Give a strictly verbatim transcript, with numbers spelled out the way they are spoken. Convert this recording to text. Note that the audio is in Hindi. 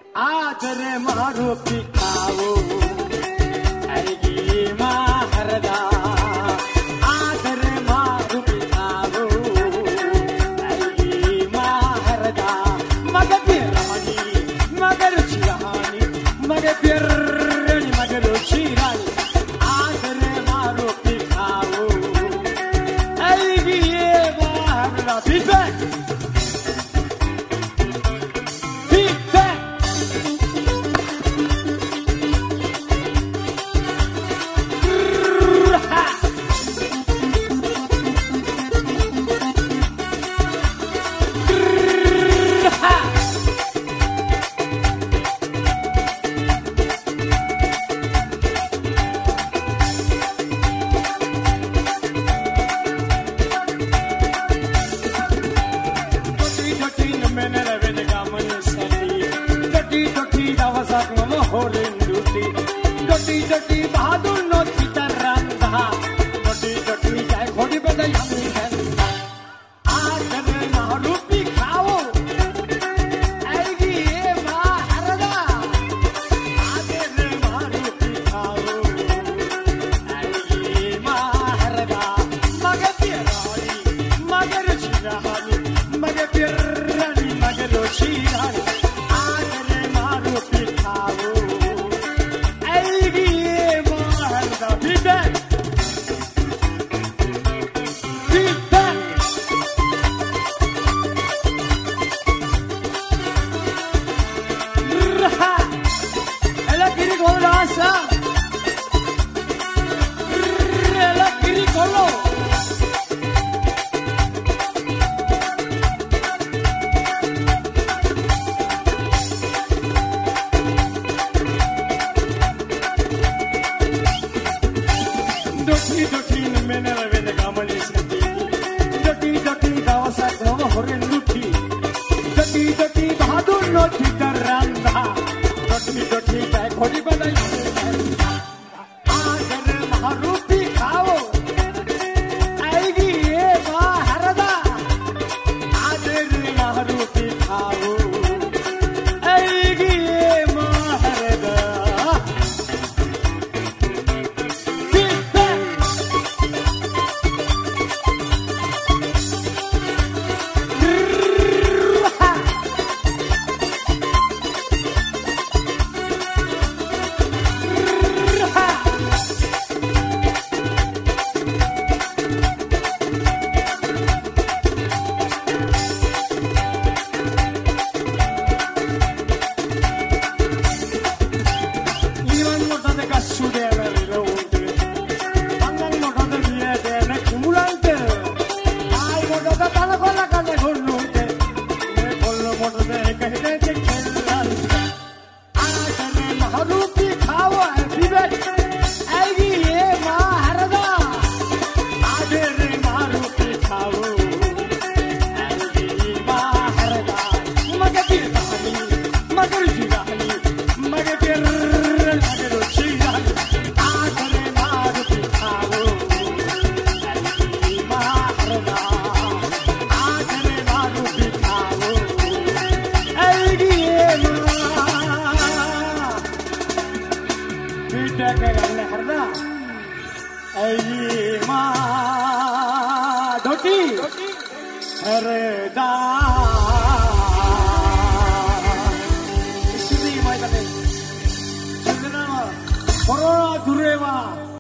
आदरे मारो पिकाओ ऐगी माहरदा आदरे मारो पिकाओ ऐगी माहरदा मगर पिरानी मगर चिरानी मगर पिरनी मगर चिरानी आदरे मारो पिकाओ ऐगी माहरदा feedback Doti doti bahadur no chitaranda doti doti jai khodi bedai hami kanda aadare maharu pikhao aigi e maharada aadare maharu pikhao aigi maharada magar pirani magar chirani magar pirani magar chirani aadare maharu pikhao feedback feedback raha ela kiri kola asa ela kiri kolo Doti doti mene vede gamali sati doti doti dawasa no horen luthi doti doti bahadur no chitaranda doti doti jai khodi badai aadare maharu pikhao aigi e maharada aadare maharu pikhao aigi e maharada Ay ma doti herda isli mai kate chandana corona dureva